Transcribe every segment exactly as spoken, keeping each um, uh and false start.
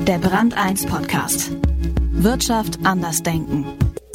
Der Brand eins Podcast. Wirtschaft anders denken.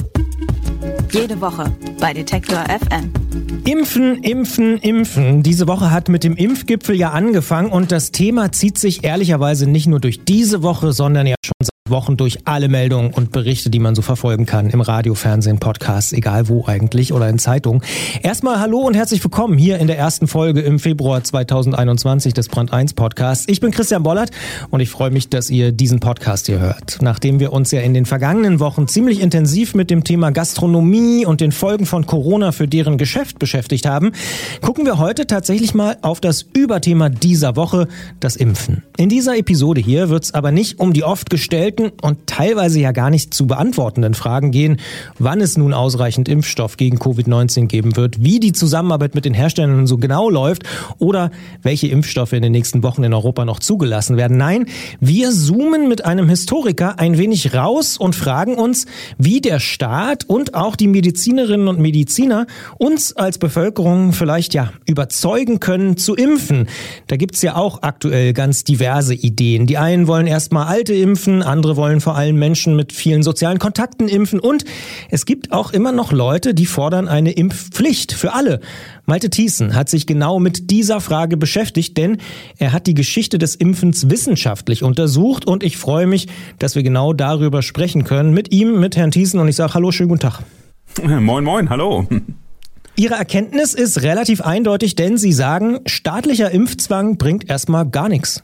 Jede Woche bei Detektor F M. Impfen, impfen, impfen. Diese Woche hat mit dem Impfgipfel ja angefangen und das Thema zieht sich ehrlicherweise nicht nur durch diese Woche, sondern ja schon seit Wochen durch alle Meldungen und Berichte, die man so verfolgen kann. Im Radio, Fernsehen, Podcasts, egal wo eigentlich oder in Zeitungen. Erstmal hallo und herzlich willkommen hier in der ersten Folge im Februar zweitausendeinundzwanzig des Brand eins Podcasts. Ich bin Christian Bollert und ich freue mich, dass ihr diesen Podcast hier hört. Nachdem wir uns ja in den vergangenen Wochen ziemlich intensiv mit dem Thema Gastronomie und den Folgen von Corona für deren Geschäft beschäftigt haben, gucken wir heute tatsächlich mal auf das Überthema dieser Woche, das Impfen. In dieser Episode hier wird es aber nicht um die oft gestellten und teilweise ja gar nicht zu beantwortenden Fragen gehen, wann es nun ausreichend Impfstoff gegen Covid neunzehn geben wird, wie die Zusammenarbeit mit den Herstellern so genau läuft oder welche Impfstoffe in den nächsten Wochen in Europa noch zugelassen werden. Nein, wir zoomen mit einem Historiker ein wenig raus und fragen uns, wie der Staat und auch die Medizinerinnen und Mediziner uns als Bevölkerung vielleicht ja überzeugen können zu impfen. Da gibt's ja auch aktuell ganz diverse Ideen. Die einen wollen erstmal Alte impfen, andere wollen vor allem Menschen mit vielen sozialen Kontakten impfen und es gibt auch immer noch Leute, die fordern eine Impfpflicht für alle. Malte Thiessen hat sich genau mit dieser Frage beschäftigt, denn er hat die Geschichte des Impfens wissenschaftlich untersucht und ich freue mich, dass wir genau darüber sprechen können. Mit ihm, mit Herrn Thiessen, und ich sage hallo, schönen guten Tag. Moin, moin, hallo. Ihre Erkenntnis ist relativ eindeutig, denn Sie sagen, staatlicher Impfzwang bringt erstmal gar nichts.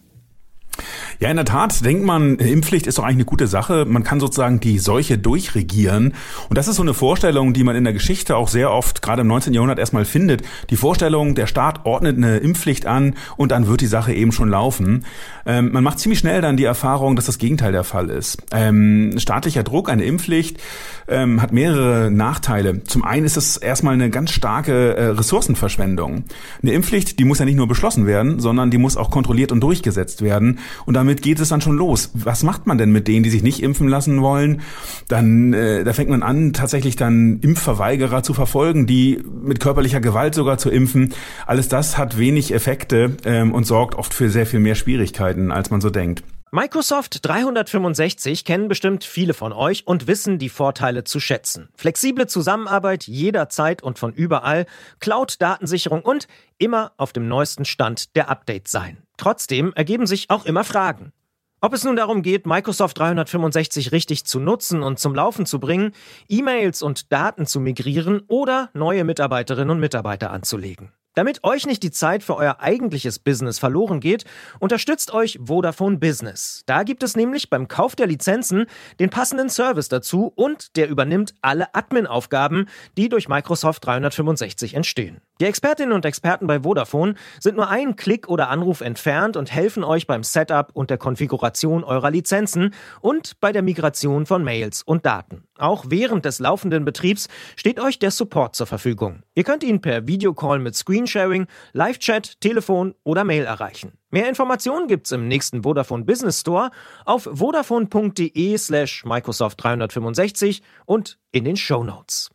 Ja, in der Tat denkt man, Impfpflicht ist doch eigentlich eine gute Sache. Man kann sozusagen die Seuche durchregieren. Und das ist so eine Vorstellung, die man in der Geschichte auch sehr oft, gerade im neunzehnten Jahrhundert, erstmal findet. Die Vorstellung, der Staat ordnet eine Impfpflicht an und dann wird die Sache eben schon laufen. Ähm, man macht ziemlich schnell dann die Erfahrung, dass das Gegenteil der Fall ist. Ähm, staatlicher Druck, eine Impfpflicht, ähm, hat mehrere Nachteile. Zum einen ist es erstmal eine ganz starke äh, Ressourcenverschwendung. Eine Impfpflicht, die muss ja nicht nur beschlossen werden, sondern die muss auch kontrolliert und durchgesetzt werden. Und damit geht es dann schon los. Was macht man denn mit denen, die sich nicht impfen lassen wollen? Dann, äh, da fängt man an, tatsächlich dann Impfverweigerer zu verfolgen, die mit körperlicher Gewalt sogar zu impfen. Alles das hat wenig Effekte ähm, und sorgt oft für sehr viel mehr Schwierigkeiten, als man so denkt. Microsoft dreihundertfünfundsechzig kennen bestimmt viele von euch und wissen die Vorteile zu schätzen. Flexible Zusammenarbeit jederzeit und von überall, Cloud-Datensicherung und immer auf dem neuesten Stand der Updates sein. Trotzdem ergeben sich auch immer Fragen. Ob es nun darum geht, Microsoft dreihundertfünfundsechzig richtig zu nutzen und zum Laufen zu bringen, E-Mails und Daten zu migrieren oder neue Mitarbeiterinnen und Mitarbeiter anzulegen. Damit euch nicht die Zeit für euer eigentliches Business verloren geht, unterstützt euch Vodafone Business. Da gibt es nämlich beim Kauf der Lizenzen den passenden Service dazu und der übernimmt alle Admin-Aufgaben, die durch Microsoft dreihundertfünfundsechzig entstehen. Die Expertinnen und Experten bei Vodafone sind nur einen Klick oder Anruf entfernt und helfen euch beim Setup und der Konfiguration eurer Lizenzen und bei der Migration von Mails und Daten. Auch während des laufenden Betriebs steht euch der Support zur Verfügung. Ihr könnt ihn per Videocall mit Screensharing, Live-Chat, Telefon oder Mail erreichen. Mehr Informationen gibt's im nächsten Vodafone Business Store auf vodafone.de slash Microsoft dreihundertfünfundsechzig und in den Shownotes.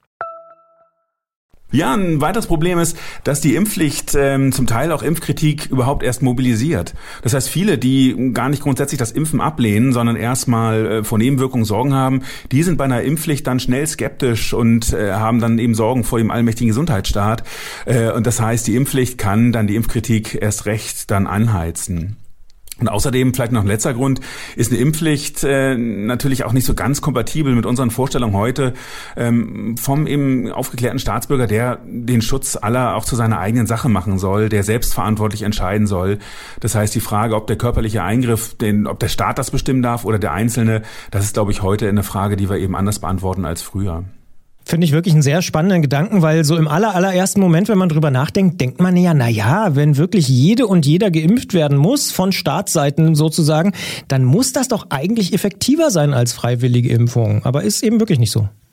Ja, ein weiteres Problem ist, dass die Impfpflicht ähm, zum Teil auch Impfkritik überhaupt erst mobilisiert. Das heißt, viele, die gar nicht grundsätzlich das Impfen ablehnen, sondern erstmal äh, vor Nebenwirkungen Sorgen haben, die sind bei einer Impfpflicht dann schnell skeptisch und äh, haben dann eben Sorgen vor dem allmächtigen Gesundheitsstaat. Äh, und das heißt, die Impfpflicht kann dann die Impfkritik erst recht dann anheizen. Und außerdem, vielleicht noch ein letzter Grund, ist eine Impfpflicht äh, natürlich auch nicht so ganz kompatibel mit unseren Vorstellungen heute ähm, vom eben aufgeklärten Staatsbürger, der den Schutz aller auch zu seiner eigenen Sache machen soll, der selbstverantwortlich entscheiden soll. Das heißt, die Frage, ob der körperliche Eingriff, den, ob der Staat das bestimmen darf oder der Einzelne, das ist, glaube ich, heute eine Frage, die wir eben anders beantworten als früher. Finde ich wirklich einen sehr spannenden Gedanken, weil so im aller, allerersten Moment, wenn man drüber nachdenkt, denkt man ja, na ja, wenn wirklich jede und jeder geimpft werden muss, von Staatsseiten sozusagen, dann muss das doch eigentlich effektiver sein als freiwillige Impfung. Aber ist eben wirklich nicht so.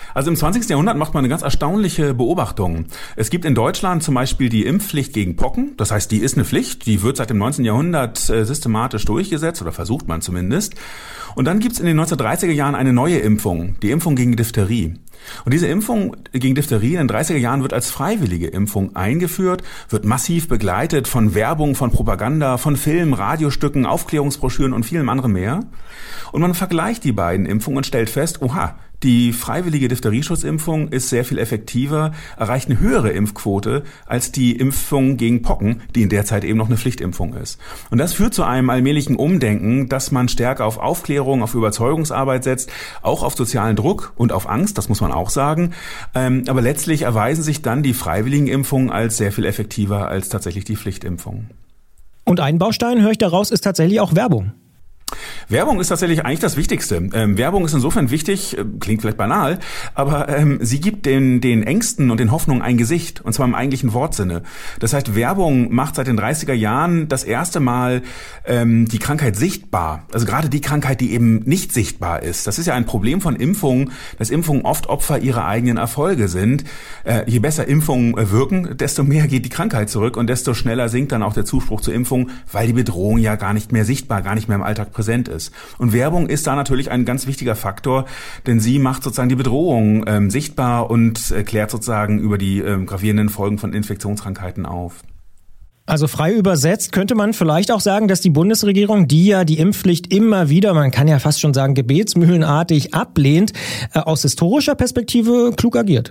Also im zwanzigsten Jahrhundert macht man eine ganz erstaunliche Beobachtung. Es gibt in Deutschland zum Beispiel die Impfpflicht gegen Pocken. Das heißt, die ist eine Pflicht, die wird seit dem neunzehnten Jahrhundert äh, systematisch durchgesetzt oder versucht man zumindest. Und dann gibt's in den neunzehnhundertdreißiger Jahren eine neue Impfung, die Impfung gegen Diphtherie. Und diese Impfung gegen Diphtherie in den dreißiger Jahren wird als freiwillige Impfung eingeführt, wird massiv begleitet von Werbung, von Propaganda, von Filmen, Radiostücken, Aufklärungsbroschüren und vielem anderem mehr. Und man vergleicht die beiden Impfungen und stellt fest, oha, die freiwillige Diphtherie-Schutzimpfung ist sehr viel effektiver, erreicht eine höhere Impfquote als die Impfung gegen Pocken, die in der Zeit eben noch eine Pflichtimpfung ist. Und das führt zu einem allmählichen Umdenken, dass man stärker auf Aufklärung, auf Überzeugungsarbeit setzt, auch auf sozialen Druck und auf Angst, das muss man auch sagen. Aber letztlich erweisen sich dann die freiwilligen Impfungen als sehr viel effektiver als tatsächlich die Pflichtimpfung. Und ein Baustein, höre ich daraus, ist tatsächlich auch Werbung. Werbung ist tatsächlich eigentlich das Wichtigste. Ähm, Werbung ist insofern wichtig, äh, klingt vielleicht banal, aber ähm, sie gibt den, den Ängsten und den Hoffnungen ein Gesicht, und zwar im eigentlichen Wortsinne. Das heißt, Werbung macht seit den dreißiger Jahren das erste Mal ähm, die Krankheit sichtbar. Also gerade die Krankheit, die eben nicht sichtbar ist. Das ist ja ein Problem von Impfungen, dass Impfungen oft Opfer ihrer eigenen Erfolge sind. Äh, je besser Impfungen äh, wirken, desto mehr geht die Krankheit zurück und desto schneller sinkt dann auch der Zuspruch zur Impfung, weil die Bedrohung ja gar nicht mehr sichtbar, gar nicht mehr im Alltag präsent ist. Und Werbung ist da natürlich ein ganz wichtiger Faktor, denn sie macht sozusagen die Bedrohung ähm, sichtbar und äh, klärt sozusagen über die ähm, gravierenden Folgen von Infektionskrankheiten auf. Also frei übersetzt könnte man vielleicht auch sagen, dass die Bundesregierung, die ja die Impfpflicht immer wieder, man kann ja fast schon sagen gebetsmühlenartig ablehnt, äh, aus historischer Perspektive klug agiert.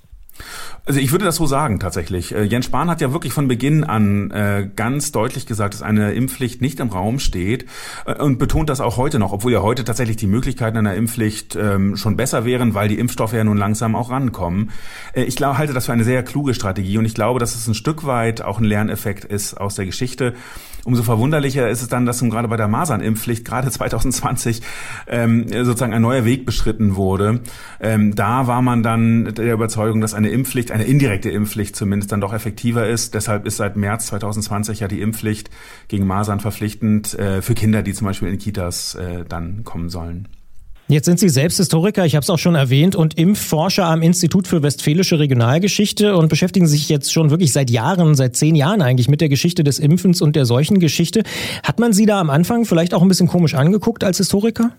Also ich würde das so sagen tatsächlich. Äh, Jens Spahn hat ja wirklich von Beginn an äh, ganz deutlich gesagt, dass eine Impfpflicht nicht im Raum steht äh, und betont das auch heute noch, obwohl ja heute tatsächlich die Möglichkeiten einer Impfpflicht ähm, schon besser wären, weil die Impfstoffe ja nun langsam auch rankommen. Äh, ich glaube, halte das für eine sehr kluge Strategie und ich glaube, dass es ein Stück weit auch ein Lerneffekt ist aus der Geschichte. Umso verwunderlicher ist es dann, dass nun gerade bei der Masernimpfpflicht gerade zwanzig zwanzig ähm, sozusagen ein neuer Weg beschritten wurde. Ähm, da war man dann der Überzeugung, dass eine Impfpflicht, eine indirekte Impfpflicht zumindest dann doch effektiver ist. Deshalb ist seit März zwanzig zwanzig ja die Impfpflicht gegen Masern verpflichtend äh, für Kinder, die zum Beispiel in Kitas äh, dann kommen sollen. Jetzt sind Sie selbst Historiker, ich habe es auch schon erwähnt, und Impfforscher am Institut für Westfälische Regionalgeschichte und beschäftigen sich jetzt schon wirklich seit Jahren, seit zehn Jahren eigentlich mit der Geschichte des Impfens und der Seuchengeschichte. Hat man Sie da am Anfang vielleicht auch ein bisschen komisch angeguckt als Historiker?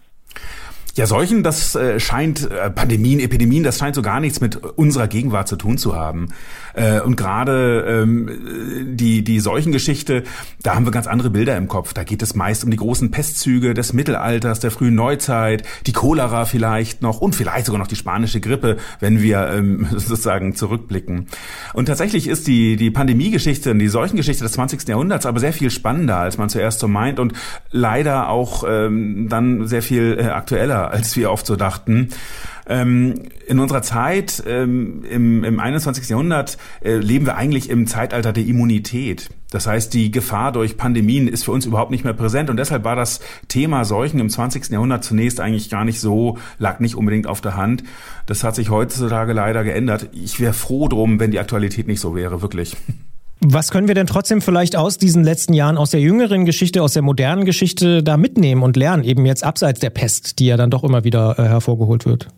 Ja, Seuchen, das äh, scheint, äh, Pandemien, Epidemien, das scheint so gar nichts mit unserer Gegenwart zu tun zu haben. Äh, und gerade ähm, die die Seuchengeschichte, da haben wir ganz andere Bilder im Kopf. Da geht es meist um die großen Pestzüge des Mittelalters, der frühen Neuzeit, die Cholera vielleicht noch und vielleicht sogar noch die spanische Grippe, wenn wir ähm, sozusagen zurückblicken. Und tatsächlich ist die die Pandemiegeschichte und die Seuchengeschichte des zwanzigsten Jahrhunderts aber sehr viel spannender, als man zuerst so meint und leider auch ähm, dann sehr viel äh, aktueller, als wir oft so dachten. Ähm, in unserer Zeit, ähm, im, im einundzwanzigsten Jahrhundert, äh, leben wir eigentlich im Zeitalter der Immunität. Das heißt, die Gefahr durch Pandemien ist für uns überhaupt nicht mehr präsent und deshalb war das Thema Seuchen im zwanzigsten Jahrhundert zunächst eigentlich gar nicht so, lag nicht unbedingt auf der Hand. Das hat sich heutzutage leider geändert. Ich wäre froh drum, wenn die Aktualität nicht so wäre, wirklich. Was können wir denn trotzdem vielleicht aus diesen letzten Jahren, aus der jüngeren Geschichte, aus der modernen Geschichte da mitnehmen und lernen, eben jetzt abseits der Pest, die ja dann doch immer wieder äh, hervorgeholt wird?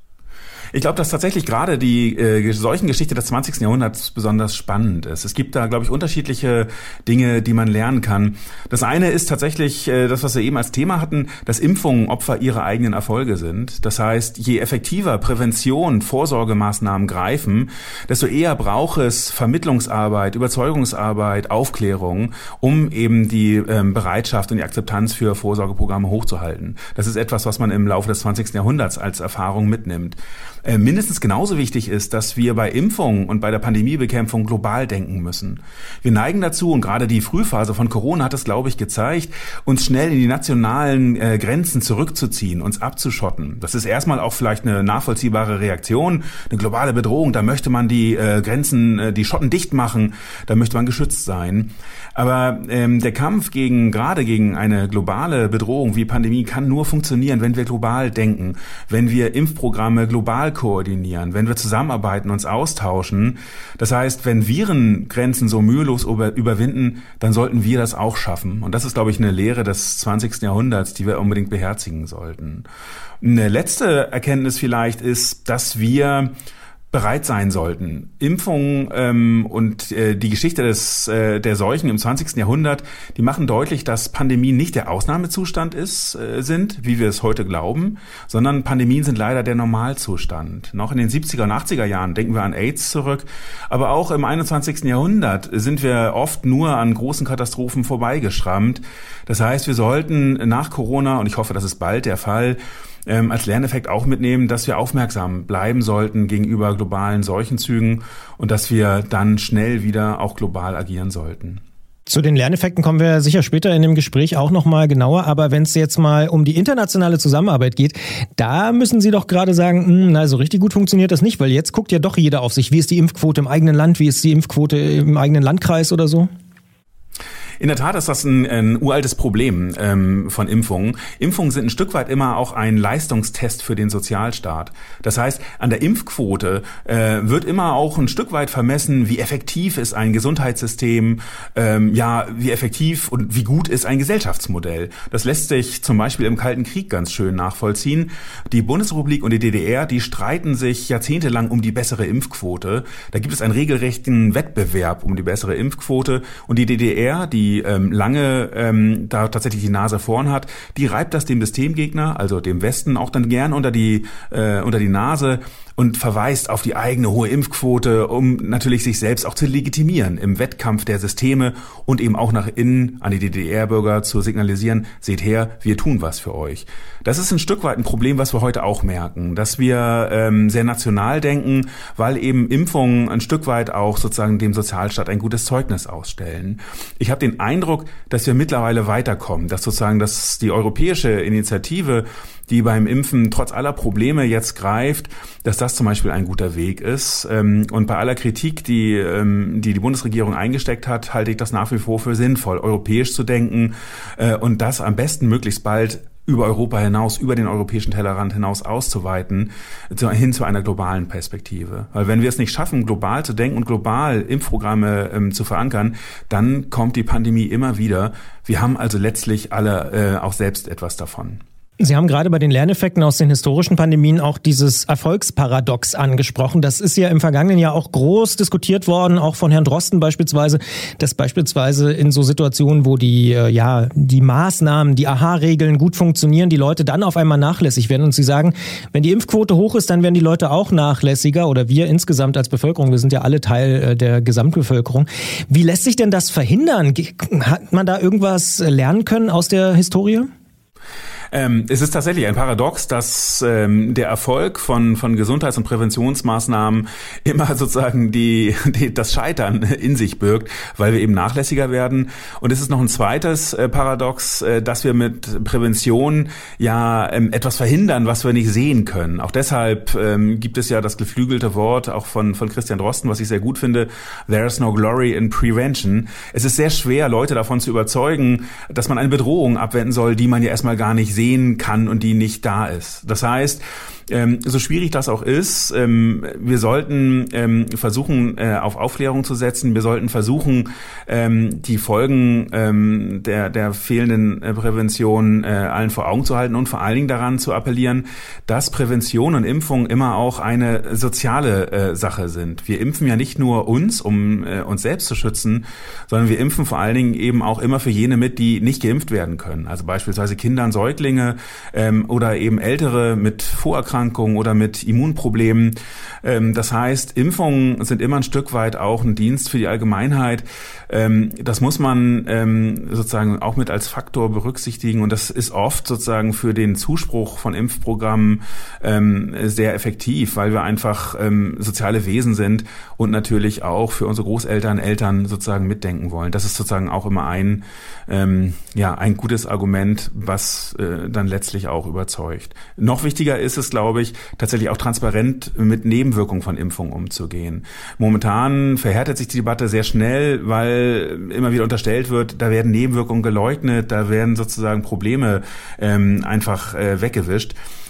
Ich glaube, dass tatsächlich gerade die äh, Seuchengeschichte des zwanzigsten Jahrhunderts besonders spannend ist. Es gibt da, glaube ich, unterschiedliche Dinge, die man lernen kann. Das eine ist tatsächlich äh, das, was wir eben als Thema hatten, dass Impfungen Opfer ihrer eigenen Erfolge sind. Das heißt, je effektiver Prävention, Vorsorgemaßnahmen greifen, desto eher braucht es Vermittlungsarbeit, Überzeugungsarbeit, Aufklärung, um eben die ähm, Bereitschaft und die Akzeptanz für Vorsorgeprogramme hochzuhalten. Das ist etwas, was man im Laufe des zwanzigsten Jahrhunderts als Erfahrung mitnimmt. Mindestens genauso wichtig ist, dass wir bei Impfungen und bei der Pandemiebekämpfung global denken müssen. Wir neigen dazu, und gerade die Frühphase von Corona hat es, glaube ich, gezeigt, uns schnell in die nationalen äh, Grenzen zurückzuziehen, uns abzuschotten. Das ist erstmal auch vielleicht eine nachvollziehbare Reaktion, eine globale Bedrohung. Da möchte man die äh, Grenzen, äh, die Schotten dicht machen, da möchte man geschützt sein. Aber ähm, der Kampf gegen, gerade gegen eine globale Bedrohung wie Pandemie kann nur funktionieren, wenn wir global denken, wenn wir Impfprogramme global koordinieren, wenn wir zusammenarbeiten, uns austauschen. Das heißt, wenn Viren Grenzen so mühelos über, überwinden, dann sollten wir das auch schaffen. Und das ist, glaube ich, eine Lehre des zwanzigsten Jahrhunderts, die wir unbedingt beherzigen sollten. Eine letzte Erkenntnis vielleicht ist, dass wir bereit sein sollten. Impfungen ähm, und äh, die Geschichte des äh, der Seuchen im zwanzigsten Jahrhundert, die machen deutlich, dass Pandemien nicht der Ausnahmezustand ist, äh, sind, wie wir es heute glauben, sondern Pandemien sind leider der Normalzustand. Noch in den siebziger und achtziger Jahren denken wir an AIDS zurück, aber auch im einundzwanzigsten Jahrhundert sind wir oft nur an großen Katastrophen vorbeigeschrammt. Das heißt, wir sollten nach Corona, und ich hoffe, das ist bald der Fall, Ähm, als Lerneffekt auch mitnehmen, dass wir aufmerksam bleiben sollten gegenüber globalen Seuchenzügen und dass wir dann schnell wieder auch global agieren sollten. Zu den Lerneffekten kommen wir sicher später in dem Gespräch auch noch mal genauer. Aber wenn es jetzt mal um die internationale Zusammenarbeit geht, da müssen Sie doch gerade sagen, na, so richtig gut funktioniert das nicht, weil jetzt guckt ja doch jeder auf sich. Wie ist die Impfquote im eigenen Land? Wie ist die Impfquote im eigenen Landkreis oder so? In der Tat ist das ein, ein uraltes Problem ähm, von Impfungen. Impfungen sind ein Stück weit immer auch ein Leistungstest für den Sozialstaat. Das heißt, an der Impfquote äh, wird immer auch ein Stück weit vermessen, wie effektiv ist ein Gesundheitssystem, ähm, ja, wie effektiv und wie gut ist ein Gesellschaftsmodell. Das lässt sich zum Beispiel im Kalten Krieg ganz schön nachvollziehen. Die Bundesrepublik und die D D R, die streiten sich jahrzehntelang um die bessere Impfquote. Da gibt es einen regelrechten Wettbewerb um die bessere Impfquote. Und die D D R, die die ähm, lange ähm, da tatsächlich die Nase vorn hat, die reibt das dem Systemgegner, also dem Westen, auch dann gern unter die äh, unter die Nase und verweist auf die eigene hohe Impfquote, um natürlich sich selbst auch zu legitimieren im Wettkampf der Systeme und eben auch nach innen an die D D R-Bürger zu signalisieren, seht her, wir tun was für euch. Das ist ein Stück weit ein Problem, was wir heute auch merken, dass wir ähm, sehr national denken, weil eben Impfungen ein Stück weit auch sozusagen dem Sozialstaat ein gutes Zeugnis ausstellen. Ich habe den Eindruck, dass wir mittlerweile weiterkommen, dass sozusagen dass die europäische Initiative, die beim Impfen trotz aller Probleme jetzt greift, dass das zum Beispiel ein guter Weg ist. Und bei aller Kritik, die die, die Bundesregierung eingesteckt hat, halte ich das nach wie vor für sinnvoll, europäisch zu denken und das am besten möglichst bald über Europa hinaus, über den europäischen Tellerrand hinaus auszuweiten, hin zu einer globalen Perspektive. Weil wenn wir es nicht schaffen, global zu denken und global Impfprogramme ähm, zu verankern, dann kommt die Pandemie immer wieder. Wir haben also letztlich alle äh, auch selbst etwas davon. Sie haben gerade bei den Lerneffekten aus den historischen Pandemien auch dieses Erfolgsparadox angesprochen. Das ist ja im vergangenen Jahr auch groß diskutiert worden, auch von Herrn Drosten beispielsweise, dass beispielsweise in so Situationen, wo die, ja, die Maßnahmen, die Aha-Regeln gut funktionieren, die Leute dann auf einmal nachlässig werden. Und Sie sagen, wenn die Impfquote hoch ist, dann werden die Leute auch nachlässiger oder wir insgesamt als Bevölkerung. Wir sind ja alle Teil der Gesamtbevölkerung. Wie lässt sich denn das verhindern? Hat man da irgendwas lernen können aus der Historie? Ähm, es ist tatsächlich ein Paradox, dass ähm, der Erfolg von von Gesundheits- und Präventionsmaßnahmen immer sozusagen die, die das Scheitern in sich birgt, weil wir eben nachlässiger werden. Und es ist noch ein zweites äh, Paradox, äh, dass wir mit Prävention ja ähm, etwas verhindern, was wir nicht sehen können. Auch deshalb ähm, gibt es ja das geflügelte Wort auch von von Christian Drosten, was ich sehr gut finde: There's no glory in prevention. Es ist sehr schwer, Leute davon zu überzeugen, dass man eine Bedrohung abwenden soll, die man ja erstmal gar nicht sehen kann und die nicht da ist. Das heißt, ähm, so schwierig das auch ist, ähm, wir sollten ähm, versuchen, äh, auf Aufklärung zu setzen. Wir sollten versuchen, ähm, die Folgen ähm, der, der fehlenden äh, Prävention äh, allen vor Augen zu halten und vor allen Dingen daran zu appellieren, dass Prävention und Impfung immer auch eine soziale äh, Sache sind. Wir impfen ja nicht nur uns, um äh, uns selbst zu schützen, sondern wir impfen vor allen Dingen eben auch immer für jene mit, die nicht geimpft werden können. Also beispielsweise Kinder und Säuglinge ähm, oder eben Ältere mit Vorerkrankungen oder mit Immunproblemen. Ähm, das heißt, Impfungen sind immer ein Stück weit auch ein Dienst für die Allgemeinheit. Ähm, das muss man ähm, sozusagen auch mit als Faktor berücksichtigen und das ist oft sozusagen für den Zuspruch von Impfprogrammen ähm, sehr effektiv, weil wir einfach ähm, soziale Wesen sind und natürlich auch für unsere Großeltern, Eltern sozusagen mitdenken wollen. Das ist sozusagen auch immer ein, ähm, ja, ein gutes Argument, was äh, dann letztlich auch überzeugt. Noch wichtiger ist es, glaube ich, tatsächlich auch transparent mit Nebenwirkungen von Impfungen umzugehen. Momentan verhärtet sich die Debatte sehr schnell, weil immer wieder unterstellt wird, da werden Nebenwirkungen geleugnet, da werden sozusagen Probleme ähm, einfach äh, weggewischt.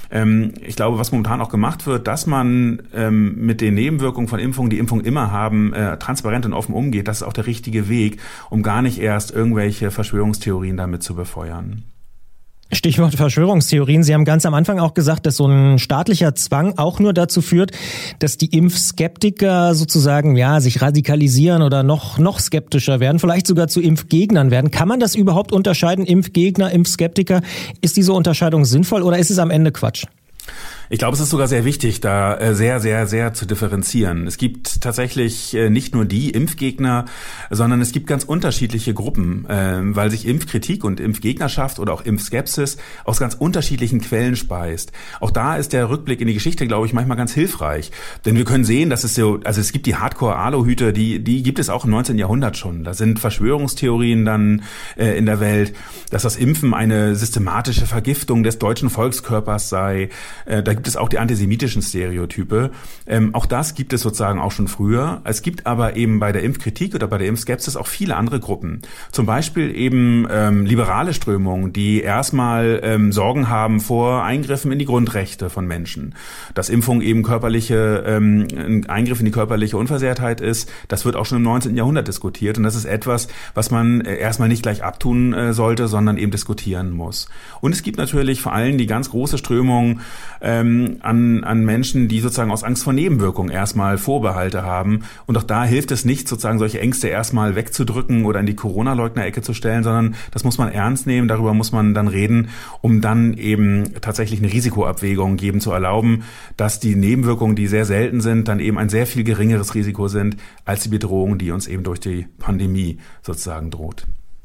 Ähm, ich glaube, was momentan auch gemacht wird, dass man ähm, mit den Nebenwirkungen von Impfungen, die Impfungen immer haben, äh, transparent und offen umgeht. Das ist auch der richtige Weg, um gar nicht erst irgendwelche Verschwörungstheorien damit zu befeuern. Stichwort Verschwörungstheorien. Sie haben ganz am Anfang auch gesagt, dass so ein staatlicher Zwang auch nur dazu führt, dass die Impfskeptiker sozusagen ja sich radikalisieren oder noch noch skeptischer werden, vielleicht sogar zu Impfgegnern werden. Kann man das überhaupt unterscheiden, Impfgegner, Impfskeptiker? Ist diese Unterscheidung sinnvoll oder ist es am Ende Quatsch? Ich glaube, es ist sogar sehr wichtig, da sehr, sehr, sehr zu differenzieren. Es gibt tatsächlich nicht nur die Impfgegner, sondern es gibt ganz unterschiedliche Gruppen, weil sich Impfkritik und Impfgegnerschaft oder auch Impfskepsis aus ganz unterschiedlichen Quellen speist. Auch da ist der Rückblick in die Geschichte, glaube ich, manchmal ganz hilfreich. Denn wir können sehen, dass es so, also es gibt die Hardcore-Aluhüter, die, die gibt es auch im neunzehnten Jahrhundert schon. Da sind Verschwörungstheorien dann äh, in der Welt, dass das Impfen eine systematische Vergiftung des deutschen Volkskörpers sei. Äh, da gibt es auch die antisemitischen Stereotype. Ähm, auch das gibt es sozusagen auch schon früher. Es gibt aber eben bei der Impfkritik oder bei der Impfskepsis auch viele andere Gruppen. Zum Beispiel eben ähm, liberale Strömungen, die erstmal ähm, Sorgen haben vor Eingriffen in die Grundrechte von Menschen. Dass Impfung eben körperliche, ähm, ein Eingriff in die körperliche Unversehrtheit ist, das wird auch schon im neunzehnten Jahrhundert diskutiert. Und das ist etwas, was man äh, erstmal nicht gleich abtun äh, sollte, sondern eben diskutieren muss. Und es gibt natürlich vor allem die ganz große Strömung ähm, an, an Menschen, die sozusagen aus Angst vor Nebenwirkungen erstmal Vorbehalte haben. Und auch da hilft es nicht, sozusagen solche Ängste erstmal wegzudrücken oder in die Corona-Leugner-Ecke zu stellen, sondern das muss man ernst nehmen, darüber muss man dann reden, um dann eben tatsächlich eine Risikoabwägung geben zu erlauben, dass die Nebenwirkungen, die sehr selten sind, dann eben ein sehr viel geringeres Risiko sind als die Bedrohung, die uns eben durch die Pandemie sozusagen droht.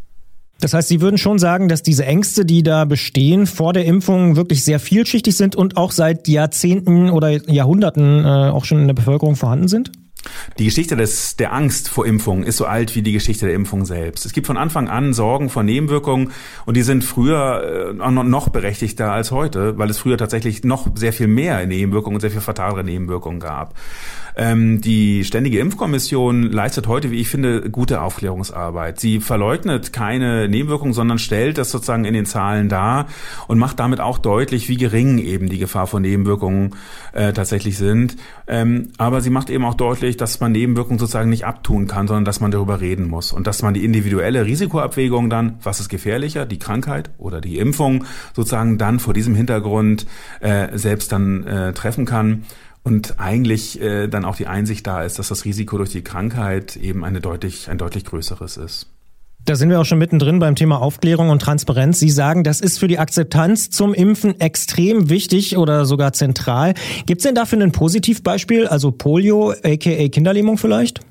Das heißt, Sie würden schon sagen, dass diese Ängste, die da bestehen vor der Impfung, wirklich sehr vielschichtig sind und auch seit Jahrzehnten oder Jahrhunderten äh, auch schon in der Bevölkerung vorhanden sind? Die Geschichte des, der Angst vor Impfung ist so alt wie die Geschichte der Impfung selbst. Es gibt von Anfang an Sorgen vor Nebenwirkungen und die sind früher äh, noch berechtigter als heute, weil es früher tatsächlich noch sehr viel mehr Nebenwirkungen und sehr viel fatalere Nebenwirkungen gab. Ähm, die Ständige Impfkommission leistet heute, wie ich finde, gute Aufklärungsarbeit. Sie verleugnet keine Nebenwirkungen, sondern stellt das sozusagen in den Zahlen dar und macht damit auch deutlich, wie gering eben die Gefahr von Nebenwirkungen äh, tatsächlich sind. Ähm, aber sie macht eben auch deutlich, dass man Nebenwirkungen sozusagen nicht abtun kann, sondern dass man darüber reden muss und dass man die individuelle Risikoabwägung dann, was ist gefährlicher, die Krankheit oder die Impfung, sozusagen dann vor diesem Hintergrund äh, selbst dann äh, treffen kann. Und eigentlich äh, dann auch die Einsicht da ist, dass das Risiko durch die Krankheit eben eine deutlich, ein deutlich größeres ist. Da sind wir auch schon mittendrin beim Thema Aufklärung und Transparenz. Sie sagen, das ist für die Akzeptanz zum Impfen extrem wichtig oder sogar zentral. Gibt es denn dafür ein Positivbeispiel, also Polio, aka Kinderlähmung vielleicht?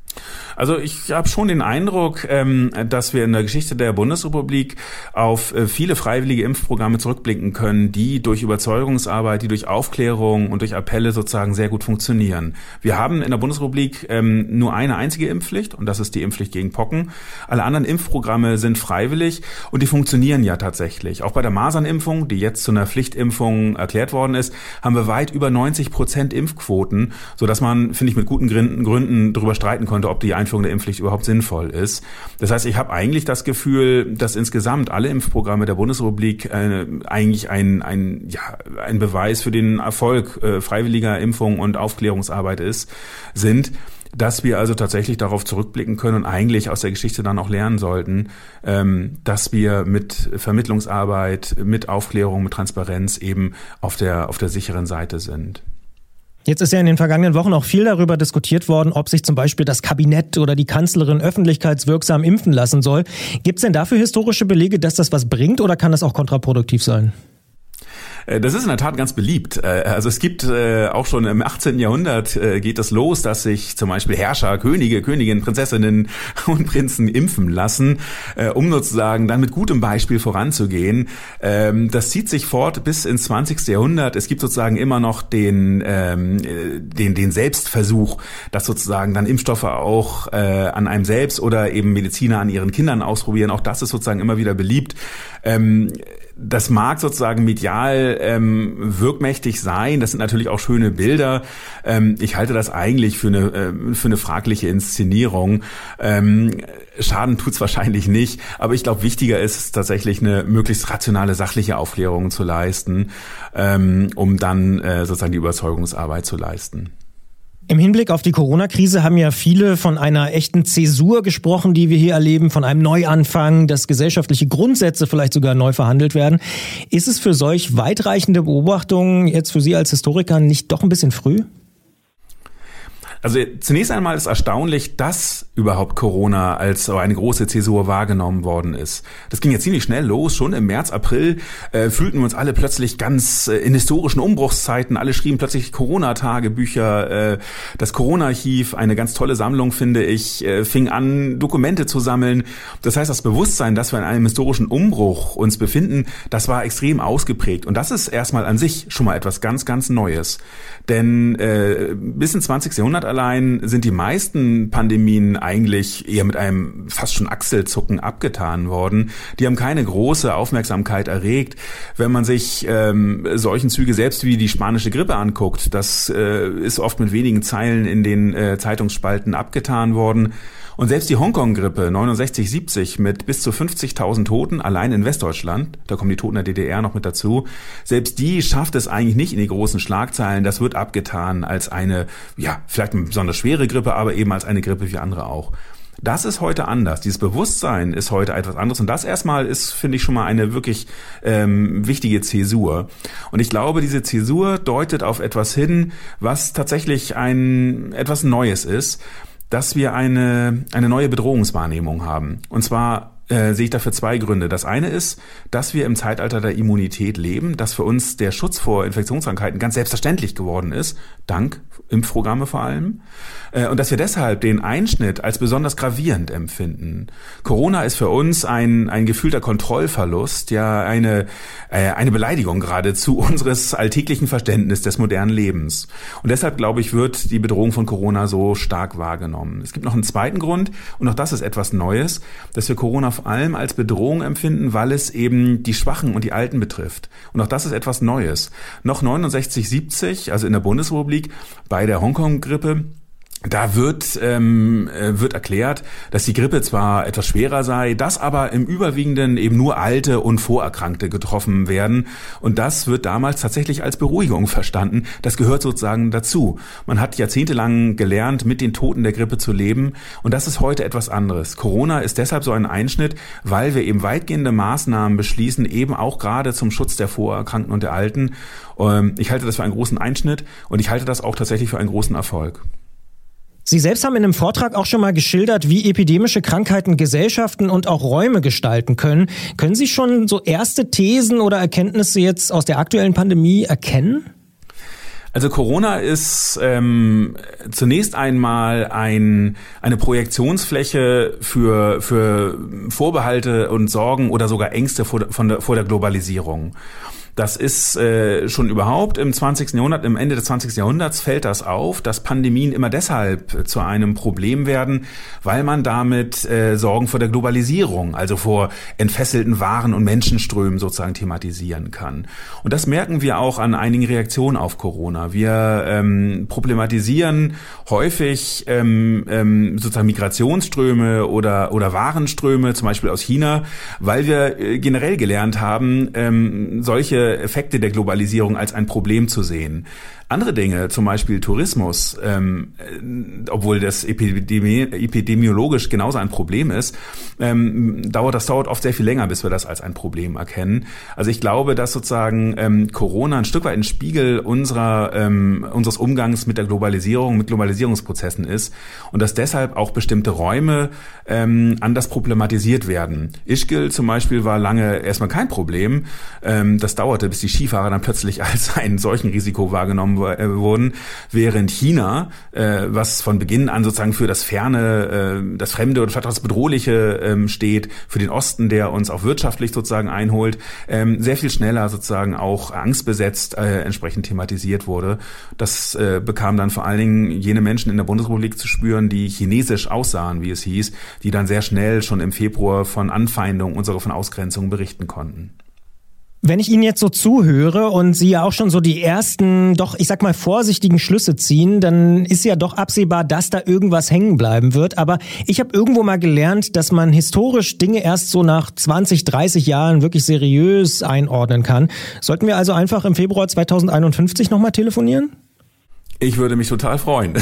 Also ich habe schon den Eindruck, ähm, dass wir in der Geschichte der Bundesrepublik auf äh, viele freiwillige Impfprogramme zurückblicken können, die durch Überzeugungsarbeit, die durch Aufklärung und durch Appelle sozusagen sehr gut funktionieren. Wir haben in der Bundesrepublik ähm, nur eine einzige Impfpflicht und das ist die Impfpflicht gegen Pocken. Alle anderen Impfprogramme sind freiwillig und die funktionieren ja tatsächlich. Auch bei der Masernimpfung, die jetzt zu einer Pflichtimpfung erklärt worden ist, haben wir weit über neunzig Prozent Impfquoten, sodass man, finde ich, mit guten Gründen, Gründen darüber streiten konnte, ob die Einführung der Impfpflicht überhaupt sinnvoll ist. Das heißt, ich habe eigentlich das Gefühl, dass insgesamt alle Impfprogramme der Bundesrepublik äh, eigentlich ein, ein, ja, ein Beweis für den Erfolg äh, freiwilliger Impfung und Aufklärungsarbeit ist, sind, dass wir also tatsächlich darauf zurückblicken können und eigentlich aus der Geschichte dann auch lernen sollten, ähm, dass wir mit Vermittlungsarbeit, mit Aufklärung, mit Transparenz eben auf der, auf der sicheren Seite sind. Jetzt ist ja in den vergangenen Wochen auch viel darüber diskutiert worden, ob sich zum Beispiel das Kabinett oder die Kanzlerin öffentlichkeitswirksam impfen lassen soll. Gibt es denn dafür historische Belege, dass das was bringt oder kann das auch kontraproduktiv sein? Das ist in der Tat ganz beliebt. Also es gibt auch schon im achtzehnten Jahrhundert geht es los, dass sich zum Beispiel Herrscher, Könige, Königinnen, Prinzessinnen und Prinzen impfen lassen, um sozusagen dann mit gutem Beispiel voranzugehen. Das zieht sich fort bis ins zwanzigste Jahrhundert. Es gibt sozusagen immer noch den, den, den Selbstversuch, dass sozusagen dann Impfstoffe auch an einem selbst oder eben Mediziner an ihren Kindern ausprobieren. Auch das ist sozusagen immer wieder beliebt. das mag sozusagen medial ähm, wirkmächtig sein. Das sind natürlich auch schöne Bilder. Ähm, ich halte das eigentlich für eine äh, für eine fragliche Inszenierung. Ähm, Schaden tut's wahrscheinlich nicht, aber ich glaube, wichtiger ist es tatsächlich, eine möglichst rationale, sachliche Aufklärung zu leisten, ähm, um dann äh, sozusagen die Überzeugungsarbeit zu leisten. Im Hinblick auf die Corona-Krise haben ja viele von einer echten Zäsur gesprochen, die wir hier erleben, von einem Neuanfang, dass gesellschaftliche Grundsätze vielleicht sogar neu verhandelt werden. Ist es für solch weitreichende Beobachtungen jetzt für Sie als Historiker nicht doch ein bisschen früh? Also zunächst einmal ist erstaunlich, dass überhaupt Corona als so eine große Zäsur wahrgenommen worden ist. Das ging ja ziemlich schnell los. Schon im März, April äh, fühlten wir uns alle plötzlich ganz äh, in historischen Umbruchszeiten. Alle schrieben plötzlich Corona-Tagebücher. Äh, das Corona-Archiv, eine ganz tolle Sammlung, finde ich, äh, fing an, Dokumente zu sammeln. Das heißt, das Bewusstsein, dass wir in einem historischen Umbruch uns befinden, das war extrem ausgeprägt. Und das ist erstmal an sich schon mal etwas ganz, ganz Neues. Denn äh, bis ins zwanzigste Jahrhundert allein sind die meisten Pandemien eigentlich eher mit einem fast schon Achselzucken abgetan worden. Die haben keine große Aufmerksamkeit erregt. Wenn man sich ähm, solchen Züge selbst wie die spanische Grippe anguckt, das äh, ist oft mit wenigen Zeilen in den äh, Zeitungsspalten abgetan worden. Und selbst die Hongkong-Grippe neunundsechzig siebzig mit bis zu fünfzigtausend Toten allein in Westdeutschland, da kommen die Toten der D D R noch mit dazu, selbst die schafft es eigentlich nicht in die großen Schlagzeilen. Das wird abgetan als eine, ja, vielleicht eine besonders schwere Grippe, aber eben als eine Grippe wie andere auch. Das ist heute anders. Dieses Bewusstsein ist heute etwas anderes. Und das erstmal ist, finde ich, schon mal eine wirklich ähm, wichtige Zäsur. Und ich glaube, diese Zäsur deutet auf etwas hin, was tatsächlich ein etwas Neues ist, dass wir eine eine neue Bedrohungswahrnehmung haben. Und zwar äh, sehe ich dafür zwei Gründe. Das eine ist, dass wir im Zeitalter der Immunität leben, dass für uns der Schutz vor Infektionskrankheiten ganz selbstverständlich geworden ist, dank Impfprogramme vor allem. Äh, und dass wir deshalb den Einschnitt als besonders gravierend empfinden. Corona ist für uns ein ein gefühlter Kontrollverlust, ja eine äh, eine Beleidigung geradezu unseres alltäglichen Verständnisses des modernen Lebens. Und deshalb, glaube ich, wird die Bedrohung von Corona so stark wahrgenommen. Es gibt noch einen zweiten Grund, und auch das ist etwas Neues, dass wir Corona vor allem als Bedrohung empfinden, weil es eben die Schwachen und die Alten betrifft. Und auch das ist etwas Neues. Noch neunundsechzig siebzig, also in der Bundesrepublik, bei der Hongkong-Grippe, da wird ähm, wird erklärt, dass die Grippe zwar etwas schwerer sei, dass aber im Überwiegenden eben nur Alte und Vorerkrankte getroffen werden. Und das wird damals tatsächlich als Beruhigung verstanden. Das gehört sozusagen dazu. Man hat jahrzehntelang gelernt, mit den Toten der Grippe zu leben. Und das ist heute etwas anderes. Corona ist deshalb so ein Einschnitt, weil wir eben weitgehende Maßnahmen beschließen, eben auch gerade zum Schutz der Vorerkrankten und der Alten. Ich halte das für einen großen Einschnitt und ich halte das auch tatsächlich für einen großen Erfolg. Sie selbst haben in einem Vortrag auch schon mal geschildert, wie epidemische Krankheiten Gesellschaften und auch Räume gestalten können. Können Sie schon so erste Thesen oder Erkenntnisse jetzt aus der aktuellen Pandemie erkennen? Also Corona ist ähm, zunächst einmal ein, eine Projektionsfläche für, für Vorbehalte und Sorgen oder sogar Ängste vor, von der, vor der Globalisierung. Das ist äh, schon überhaupt im zwanzigsten Jahrhundert, im Ende des zwanzigsten Jahrhunderts fällt das auf, dass Pandemien immer deshalb zu einem Problem werden, weil man damit äh, Sorgen vor der Globalisierung, also vor entfesselten Waren- und Menschenströmen sozusagen thematisieren kann. Und das merken wir auch an einigen Reaktionen auf Corona. Wir ähm, problematisieren häufig ähm, ähm, sozusagen Migrationsströme oder oder Warenströme, zum Beispiel aus China, weil wir äh, generell gelernt haben, ähm, solche Effekte der Globalisierung als ein Problem zu sehen. Andere Dinge, zum Beispiel Tourismus, ähm, obwohl das epidemi- epidemiologisch genauso ein Problem ist, ähm, dauert das dauert oft sehr viel länger, bis wir das als ein Problem erkennen. Also ich glaube, dass sozusagen ähm, Corona ein Stück weit ein Spiegel unserer ähm, unseres Umgangs mit der Globalisierung, mit Globalisierungsprozessen ist und dass deshalb auch bestimmte Räume ähm, anders problematisiert werden. Ischgl zum Beispiel war lange erstmal kein Problem. Ähm, das dauerte, bis die Skifahrer dann plötzlich als ein solchen Risiko wahrgenommen wurden, während China, äh, was von Beginn an sozusagen für das Ferne, äh, das Fremde oder vielleicht auch das Bedrohliche ähm, steht, für den Osten, der uns auch wirtschaftlich sozusagen einholt, ähm, sehr viel schneller sozusagen auch angstbesetzt äh, entsprechend thematisiert wurde. Das äh, bekam dann vor allen Dingen jene Menschen in der Bundesrepublik zu spüren, die chinesisch aussahen, wie es hieß, die dann sehr schnell schon im Februar von Anfeindung und sogar von Ausgrenzung berichten konnten. Wenn ich Ihnen jetzt so zuhöre und Sie ja auch schon so die ersten, doch ich sag mal vorsichtigen Schlüsse ziehen, dann ist ja doch absehbar, dass da irgendwas hängen bleiben wird. Aber ich habe irgendwo mal gelernt, dass man historisch Dinge erst so nach zwanzig, dreißig Jahren wirklich seriös einordnen kann. Sollten wir also einfach im Februar zweitausendeinundfünfzig nochmal telefonieren? Ich würde mich total freuen.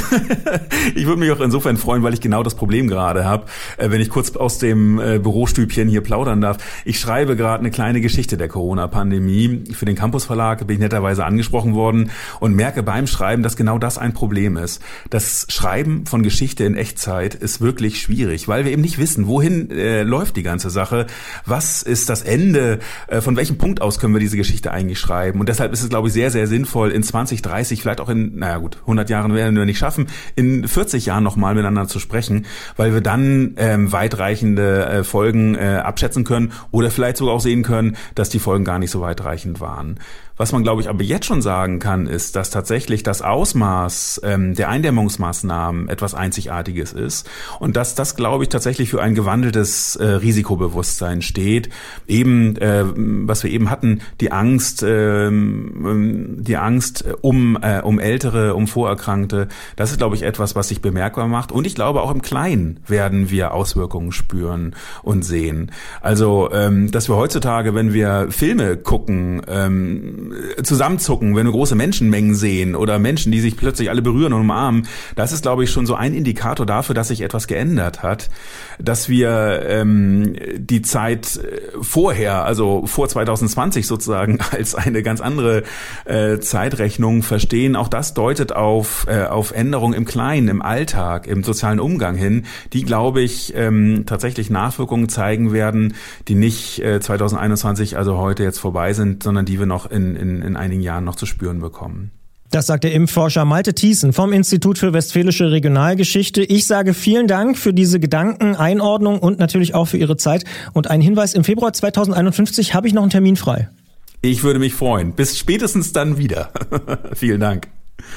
Ich würde mich auch insofern freuen, weil ich genau das Problem gerade habe, wenn ich kurz aus dem Bürostübchen hier plaudern darf. Ich schreibe gerade eine kleine Geschichte der Corona-Pandemie. Für den Campus Verlag bin ich netterweise angesprochen worden und merke beim Schreiben, dass genau das ein Problem ist. Das Schreiben von Geschichte in Echtzeit ist wirklich schwierig, weil wir eben nicht wissen, wohin äh, läuft die ganze Sache, was ist das Ende, äh, von welchem Punkt aus können wir diese Geschichte eigentlich schreiben. Und deshalb ist es, glaube ich, sehr, sehr sinnvoll, in zwanzig, dreißig, vielleicht auch in, naja gut, hundert Jahren werden wir nicht schaffen, in vierzig Jahren nochmal miteinander zu sprechen, weil wir dann ähm, weitreichende äh, Folgen äh, abschätzen können oder vielleicht sogar auch sehen können, dass die Folgen gar nicht so weitreichend waren. Was man, glaube ich, aber jetzt schon sagen kann, ist, dass tatsächlich das Ausmaß ähm, der Eindämmungsmaßnahmen etwas Einzigartiges ist und dass das, glaube ich, tatsächlich für ein gewandeltes äh, Risikobewusstsein steht. Eben, äh, was wir eben hatten, die Angst, äh, die Angst um äh, um Ältere, um Vorerkrankte. Das ist, glaube ich, etwas, was sich bemerkbar macht. Und ich glaube, auch im Kleinen werden wir Auswirkungen spüren und sehen. Also, ähm, dass wir heutzutage, wenn wir Filme gucken, ähm, zusammenzucken, wenn wir große Menschenmengen sehen oder Menschen, die sich plötzlich alle berühren und umarmen, das ist, glaube ich, schon so ein Indikator dafür, dass sich etwas geändert hat, dass wir ähm, die Zeit vorher, also vor zwanzig zwanzig sozusagen, als eine ganz andere äh, Zeitrechnung verstehen. Auch das deutet auf äh, auf Änderungen im Kleinen, im Alltag, im sozialen Umgang hin, die, glaube ich, ähm, tatsächlich Nachwirkungen zeigen werden, die nicht äh, zwanzig einundzwanzig, also heute jetzt vorbei sind, sondern die wir noch in In, in einigen Jahren noch zu spüren bekommen. Das sagt der Impfforscher Malte Thiessen vom Institut für Westfälische Regionalgeschichte. Ich sage vielen Dank für diese Gedanken, Einordnung und natürlich auch für Ihre Zeit. Und ein Hinweis, im Februar zweitausendeinundfünfzig habe ich noch einen Termin frei. Ich würde mich freuen. Bis spätestens dann wieder. Vielen Dank.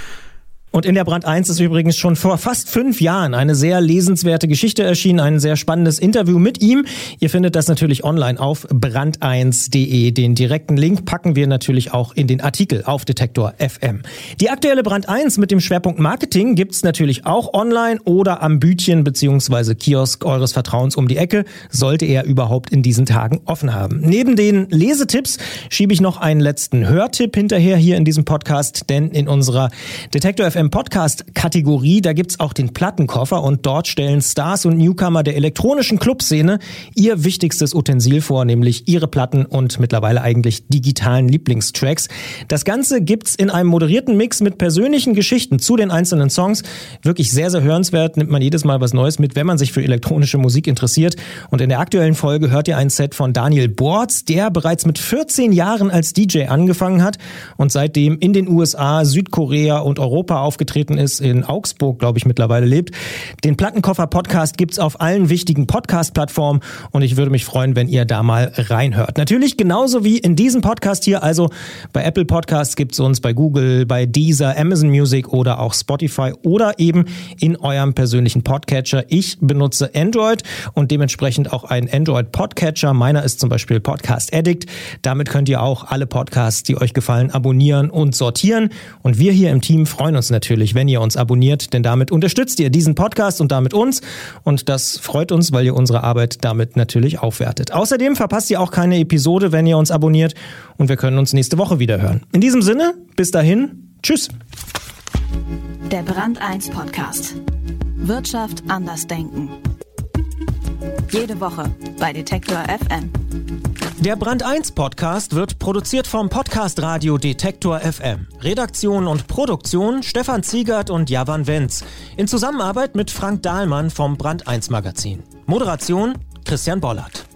Und in der Brand eins ist übrigens schon vor fast fünf Jahren eine sehr lesenswerte Geschichte erschienen, ein sehr spannendes Interview mit ihm. Ihr findet das natürlich online auf brand eins punkt de. Den direkten Link packen wir natürlich auch in den Artikel auf Detektor F M. Die aktuelle Brand eins mit dem Schwerpunkt Marketing gibt's natürlich auch online oder am Bütchen bzw. Kiosk eures Vertrauens um die Ecke, sollte er überhaupt in diesen Tagen offen haben. Neben den Lesetipps schiebe ich noch einen letzten Hörtipp hinterher hier in diesem Podcast, denn in unserer Detektor F M Podcast-Kategorie, da gibt's auch den Plattenkoffer und dort stellen Stars und Newcomer der elektronischen Clubszene ihr wichtigstes Utensil vor, nämlich ihre Platten und mittlerweile eigentlich digitalen Lieblingstracks. Das Ganze gibt's in einem moderierten Mix mit persönlichen Geschichten zu den einzelnen Songs. Wirklich sehr, sehr hörenswert, nimmt man jedes Mal was Neues mit, wenn man sich für elektronische Musik interessiert. Und in der aktuellen Folge hört ihr ein Set von Daniel Bortz, der bereits mit vierzehn Jahren als D J angefangen hat und seitdem in den U S A, Südkorea und Europa aufgetreten ist, in Augsburg, glaube ich, mittlerweile lebt. Den Plattenkoffer-Podcast gibt's auf allen wichtigen Podcast-Plattformen und ich würde mich freuen, wenn ihr da mal reinhört. Natürlich genauso wie in diesem Podcast hier, also bei Apple Podcasts gibt's uns, bei Google, bei Deezer, Amazon Music oder auch Spotify oder eben in eurem persönlichen Podcatcher. Ich benutze Android und dementsprechend auch einen Android-Podcatcher. Meiner ist zum Beispiel Podcast Addict. Damit könnt ihr auch alle Podcasts, die euch gefallen, abonnieren und sortieren. Und wir hier im Team freuen uns natürlich, wenn ihr uns abonniert, denn damit unterstützt ihr diesen Podcast und damit uns und das freut uns, weil ihr unsere Arbeit damit natürlich aufwertet. Außerdem verpasst ihr auch keine Episode, wenn ihr uns abonniert und wir können uns nächste Woche wieder hören. In diesem Sinne, bis dahin, tschüss. Der Brand eins Podcast. Wirtschaft anders denken. Jede Woche bei Detektor F M. Der Brand eins Podcast wird produziert vom Podcast Radio Detektor F M. Redaktion und Produktion Stefan Ziegert und Javan Wenz. In Zusammenarbeit mit Frank Dahlmann vom Brand eins Magazin. Moderation Christian Bollert.